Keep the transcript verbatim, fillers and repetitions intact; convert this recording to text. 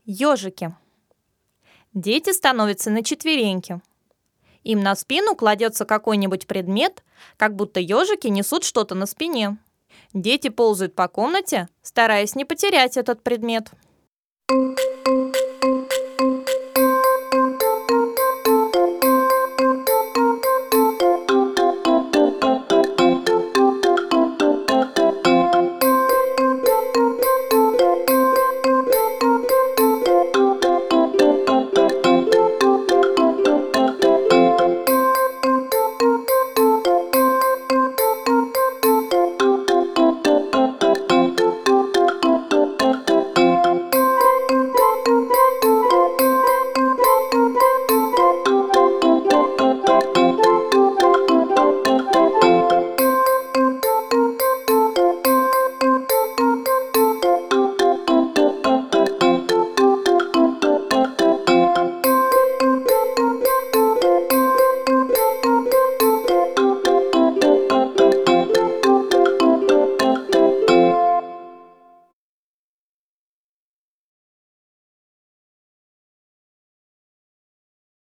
Ёжики. Дети становятся на четвереньки. Им на спину кладется какой-нибудь предмет, как будто ежики несут что-то на спине. Дети ползают по комнате, стараясь не потерять этот предмет.